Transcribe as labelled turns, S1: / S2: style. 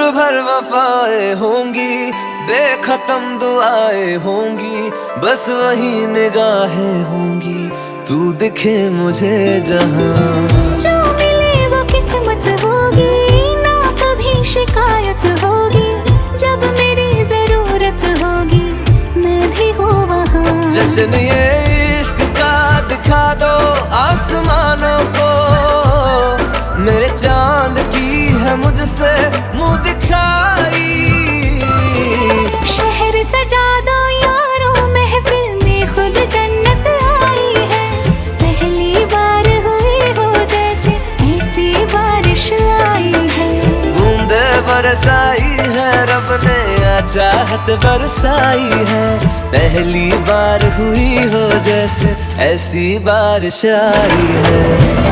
S1: भर वफाएं होंगी, बेखत्म दुआएं होंगी, बस वही निगाहें होंगी, तू दिखे मुझे जहां।
S2: जो मिले वो किस्मत होगी, ना कभी शिकायत होगी, जब मेरी जरूरत होगी मैं भी हूँ वहाँ।
S1: जश्न ये इश्क का दिखा दो आसमानों को, मेरे चांद की है मुझसे मुंह दिखाई।
S2: शहर सजा दो यारों, महफिल में खुद जन्नत आई है। पहली बार हुई हो जैसे ऐसी बारिश आई है।
S1: बूंदे बरसाई है रब ने, चाहत बरसाई है। पहली बार हुई हो जैसे ऐसी बारिश आई है।